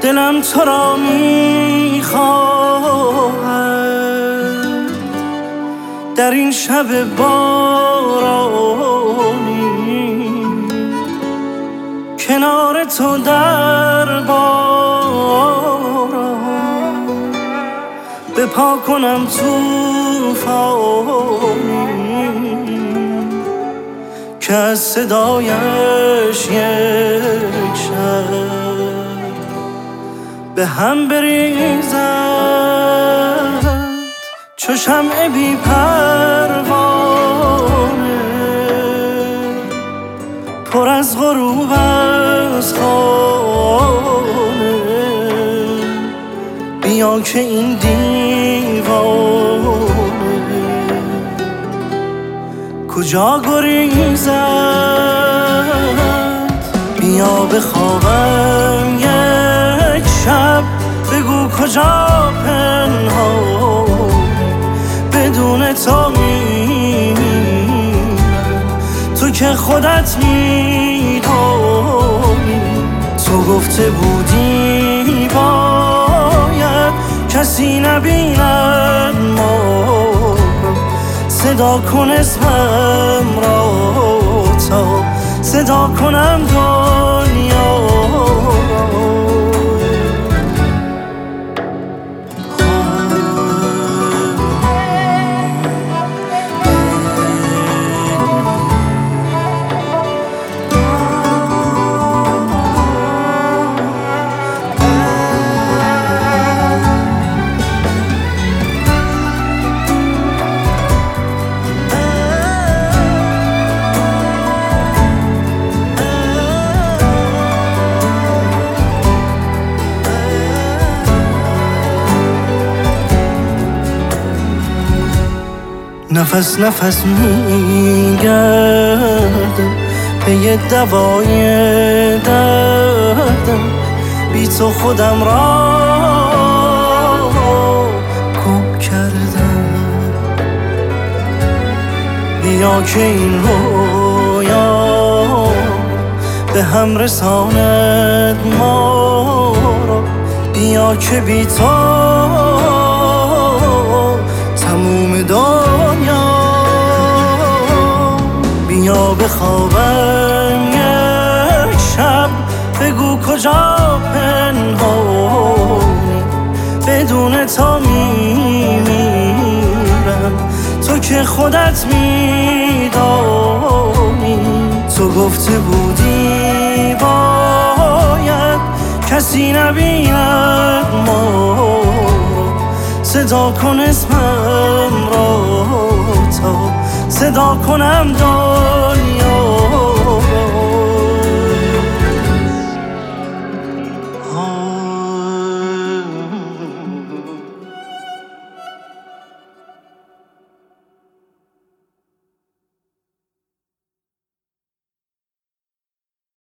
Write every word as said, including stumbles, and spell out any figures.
دلم تو را میخواهد در این شب بارانی، کنار تو در باران بپا کنم توفانی که از صدایش یک شب به هم بریزد چو شمع بی پروانه پر از غروب از خانه. بیا که این دیوانه کجا گریزد، بیا بخوابم یک شب، بگو کجا پنهان بدون تو میمیرم، تو که خودت میدانی. تو گفته بودی باید کسی نبیند ما، صدا کن اسمم را تا صدا کنم دنیا. نفس نفس میگردم پی دوای دردم، بی تو خودم را گم کردم. بیا که این رویا به هم رساند ما را، بیا که بی تو تموم دنیا. بیا بخوابم یک شب، بگو کجا پنهانی بدون تو میمیرم، تو که خودت میدانی. تو گفته بودی باید کسی نبیند ما، صدا کن اسمم را تا صدا کنم دنیا.